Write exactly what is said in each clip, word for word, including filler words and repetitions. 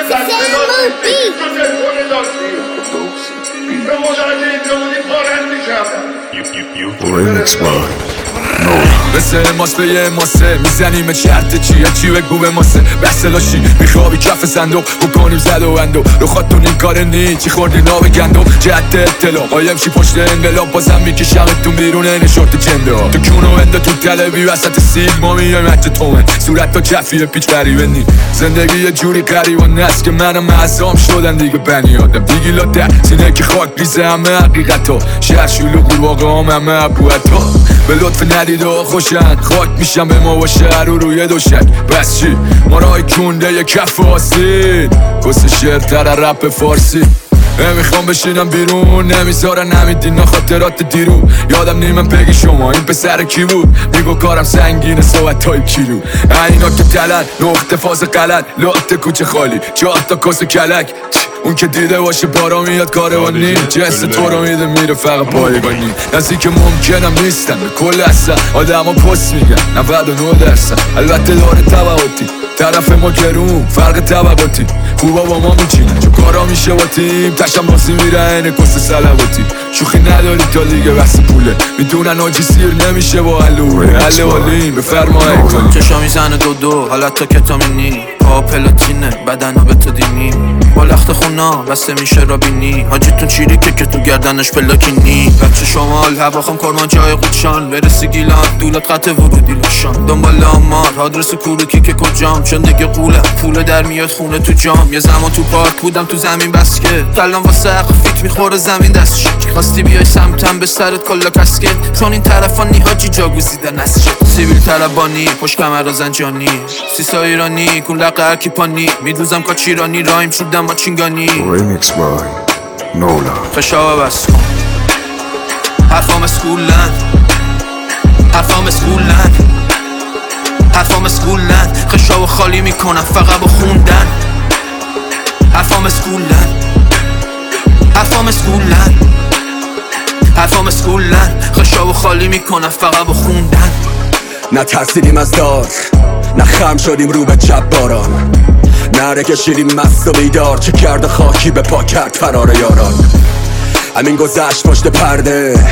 Remix by مثل ماست به یه ماسه میزنیم چرت چیه چی بگو به ماسه بحث لاشی میخوابی کف صندوق بکنیم زد و اندو رو خودتون این کار نی چی خوردی ناب گندم جهت اطلاع قایم شی پشت انقلاب بازم میکشم تو بیرون این شورت جنده ها تو کونو انده تو تلوی وسط سیگ ما میایم حتی تومن صورت تا کفیه پیچ غریبه نی زندگی یه جوری غریبانه است که منم معصام شدن دیگه بنی آدم دیگه لاده سینه که خاک ریزه همه حقیقتا شهر شلوغ واقع هم همه ابوتا به لطف ندید و خوشن خاک میشم به ما و شهر رو روی دوشک بس چی ما رای کنده یه کف آسید کس شعر تر رپ فارسی نمیخوام بشینم بیرون نمیذارن نمیدین خاطرات دیرو یادم نیمم بگی شما این پسر کی بود میگو کارم سنگینه صحبت های کیلو اینا که تلن نقطه فاز غلط لعت کوچه خالی چهار تا کس کلک اون که دیده باشه بارا میاد کاروانی جست تو رو میده میره فقط پایگانی نزدیک ممکنم نیستن به کل اصلا آدم ها پس میگن نود و نه درصد البته داره طبقاتی طرف ما گرون فرق طبقاتی خوبا با ما میچینن چون کارا میشه با تیم تشم بازی میره اینه کست سلواتی شوخی نداری تا دیگه بحث پوله میدونن آجی سیر نمیشه با علوه حل والیم بفرمایه کنی چشا میزنه دو دو حالت تا کتامینی پا پلاتینه بدن ها به تو دینی با لخت خونا بسته میشه را بینی حاجیتون چیری که که تو گردنش پلاکینی بچه شمال هواخم کرمان جای قودشان برسی گیلان دولت قطع ورودی لاشان دنبال آمار آدرس کوروکی که کجام چون دیگه قولم پول در میاد خونه تو جام یه زمان تو پارک بودم تو زمین بس که کلام واسه عقل فیت میخوره زمین دستش خواستی بیای سمتم به سرت کلا کسکت چون این طرفا نی حاجی جا گزیدن از چه سیویل طلبانی پشت کمر و زنجانی سیسا ایرانی کون لقه هرکی پانی میدوزم کاچیرانی رایم شدم با چینگانی Remix by Nola خشابه بس کن حرفام اسکولن حرفام اسکولن حرفام اسکولن خشابه خالی میکنم فقط با خوندن حرفام اسکولن حرفام اسکولن حرفام اسکولن خشابه خالی میکنم فقط با خوندن نترسیدیم از دار نه خم شدیم رو به جباران نره کشیدیم مست و بیدار چه کرده خاکی به پا کرد فرار یاران همین گذشت پشت پرده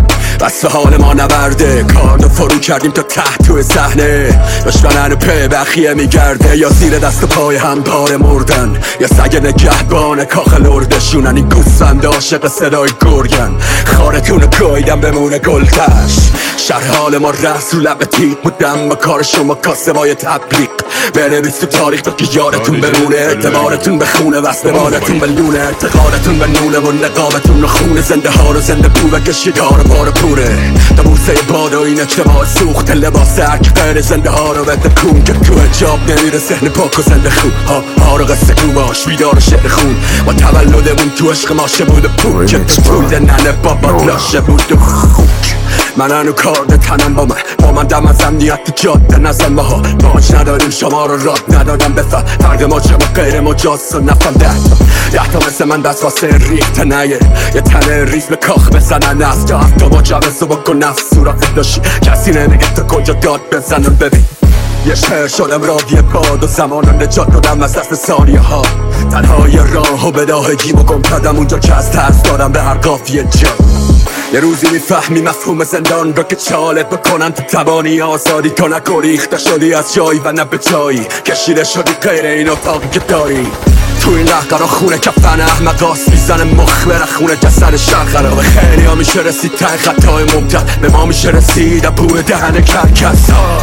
بس به حال ما نبرده کاردو فرو کردیم تا ته توی صحنه دشمنن و پی بخیه میگرده یا زیر دست و پای هم پاره مردن یا سگ نگهبان کاخ لردشونن این گوسفند عاشق صدای گرگن خارتونو گایدم بمونه گلتش شرح حال ما رس رو لب تیغ بودم با کار شما کاسبای تبلیغ بنویس تو تاریخ تا که یادتون بمونه اعتبارتون به خونه وصل بالتون به لونه اعتقادتون به نونه و نقابتون رو خونه زنده ها رو زنده بو بکشید ها رو بار پوره تا بوسه باد و این اجتماع سوخت لباس هرک غیر زنده ها رو بده کون که تو حجاب نمیره سحن پاک و زنده خون ها ها رو قصه گو باش بیدار شعر خون با تولدمون تو عشق ماشه بود پول که تو پول ننه بابا لاشه بود و خوک من هنو کارد تنم با من با من دم از امنیت جاده نزن ها باج نداریم شما رو راد ندادم بفهم فرق ما چه ما غیر مجاز و نفهم ده تا ده تا مثل من بس واسه ریخت نیه یه تنه ریز به کاخ بزنن از تا هفتا با جوز و بکن نفس سوراخت داشتی کسی نمیگه تا کجا داد بزنن ببین یه شهر شدم راوی باد و زمان نجات دادم از دست ثانیه ها تنهای راه و بداهگی بکن کردم اونجا که از ترس دارم به هر قافیه جا یه روزی میفهمی مفهوم زندان را که چالت بکنن تو توانی آزادی تو نگریخته شدی از جایی و نه به جایی کشیده شدی غیر این اتاقی که داری تو این لحقرا خونه کفن احمقاس میزنه مخ بره خونه جسد شر خرابه خیلی ها میشه رسید ته خطای ممتد به ما میشه رسید بوی دهن کرکس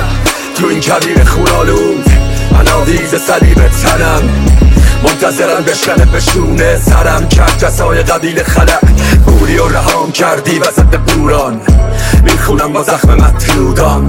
تو این کبیر خونالود من آویز صلیب تنم منتظرم بشکنه بشونه سرم کرد جسای قبیل خلق بوری و رهام کردی وسط بوران میخونم با زخم مطرودان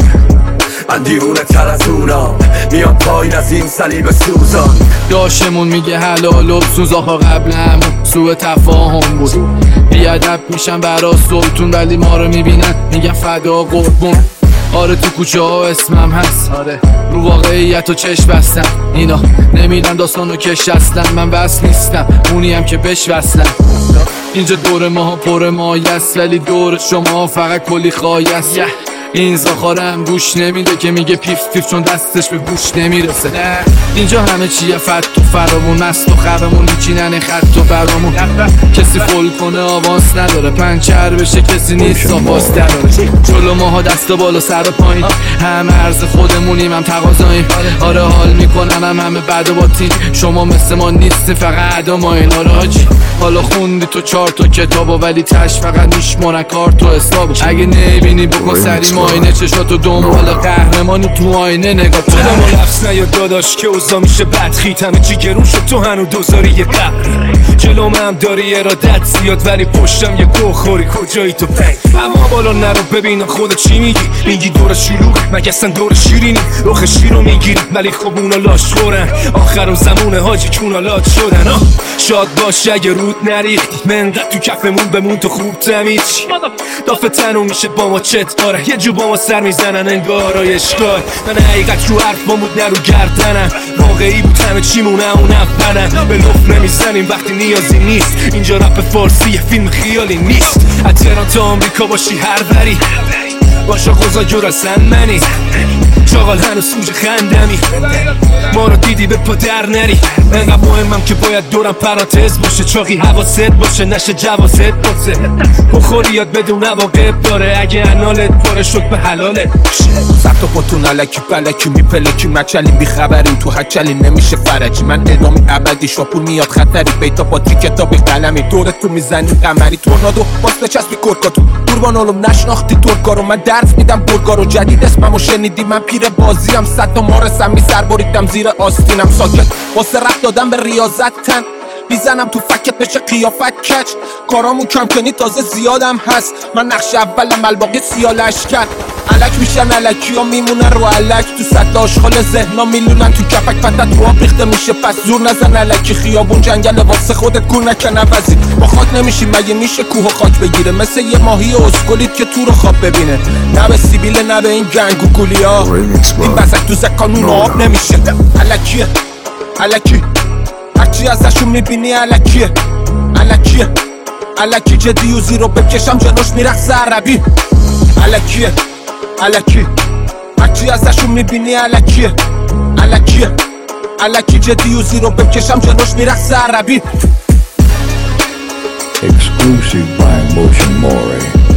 من دیوونه تر از اونام میام پایین از این صلیب سوزان داشمون میگه حلال و سوزاها قبل همون سوء تفاهم بود بیادب میشن برا صوتون ولی ما رو میبینن میگن فدا قربون آره تو کوچه ها اسمم هست آره رو واقعیت و چشم بستم اینا نمیدن داستانو کش اصلا من بس نیستم اونی هم که بش وصلم اینجا دور ما پر مایست ولی دور شما فقط کلی خواهی است این زاخارم گوش نمیده که میگه پیف پیف چون دستش به گوش نمیرسه. نه اینجا همه چیه فت و فرامون، مست و خرمون میچینن خط و برامون. کسی فول کنه آواز نداره، پنچر بشه کسی نیست آواز دراره. جلو ماها دستا بالا سر پایین، همه عرض خودمونیم هم تقاضاییم. آره حال میکنن هم همه بعد و باطین، شما مثل ما نیستی فقط عدا ما این. آره حاجی حالا خوندی تو چهار تا کتابا ولی تش فقط میشمارن کار تو حسابو. اگه نبینی بکن سری ماینه، چشاتو دنبال قهرمانی تو آینه نگاه کن. ما لفظ نیا داداش که اوضاع میشه بد، خیت همه چی گرون شد تو هنو دوزاری یه قبر. جلوم هم داری ارادت زیاد ولی پشتم یه گوخوری، کجایی تو پنگ؟ اما بالا نرو ببینم خودت چی میگی، میگی دور شلوغ مگه اصلا دور شیرینی، رخ شیرو میگیری ولی خب اونا لاش خورن. آخر زمونه حاجی کونا لات شدن. آه شاد باش اگه رود نریختی، منقدر تو کفمون بمون تو خوب تمیز. دافه تنو میشه با ما چت، آره یه جو با ما سر میزنن انگارای اشکال. من حقیقت رو حرف با مود نرو گردنم، واقعی بود همه چیمونه اون افنم. به لف نمیزنیم وقتی نیازی نیست، اینجا رپ فارسی یه فیلم خیالی نیست. از تهران تا آمریکا باشی هر بری، باشا خوزا جور اصلا منی، شاغل هنوز سوج خندمی. ما رو دیدی به پا در نری، انقدر مهمم که باید دورم پرانتز باشه. چاقی حواست باشه نشه جوازت باشه، بخوری یاد بدون واقعب داره. اگه انالت پاره شد به حلالت سخت و پاتون علکی بلکی میپلکی مچلی بیخبریم تو هچلی نمیشه فرجی. من ادامه ابدی شاپور میاد خطری، بیتا با تی کتابی قلمی دورت تو میزنی قمری. تورنادو باز نچسبی کرکاتو قربان علوم نشناختی ترکارو. من درس میدم برگارو جدید اسممو شنیدی، من پیر بازیم صد تا مارسم می سر بریدم زیر آستینم. ساکت واسه رفت دادم به ریاضت تن، میزنم تو فکت بشه قیافت کچ. کارامون کم کنی تازه زیادم هست، من نقش اولم الباقی سیالش کرد. علک میشن علکی ها میمونه رو علک، تو سطح آشغال ذهنا میلونن تو کپک. پتت رو آب ریخته میشه پس زور نزن علکی، خیابون جنگل واسه خودت کور نکن عوضی. با خاک نمیشی مگه میشه کوه و خاک بگیره، مثل یه ماهی اسکولید که تو رو خواب ببینه. نه به سیبیل نه به این گنگ و گولی ها، این بزک تو زکانون آب نمیشه. علکیه علکی هرچی ازشون میبینی علکیه علکیه علکی. جدی و زیرو بکشم جلوش میرقص عربی. علکیه علکی هرچی ازشون میبینی علکیه علکیه علکی. جدی و زیرو بکشم جلوش میرقص عربی. Exclusive by Motion More.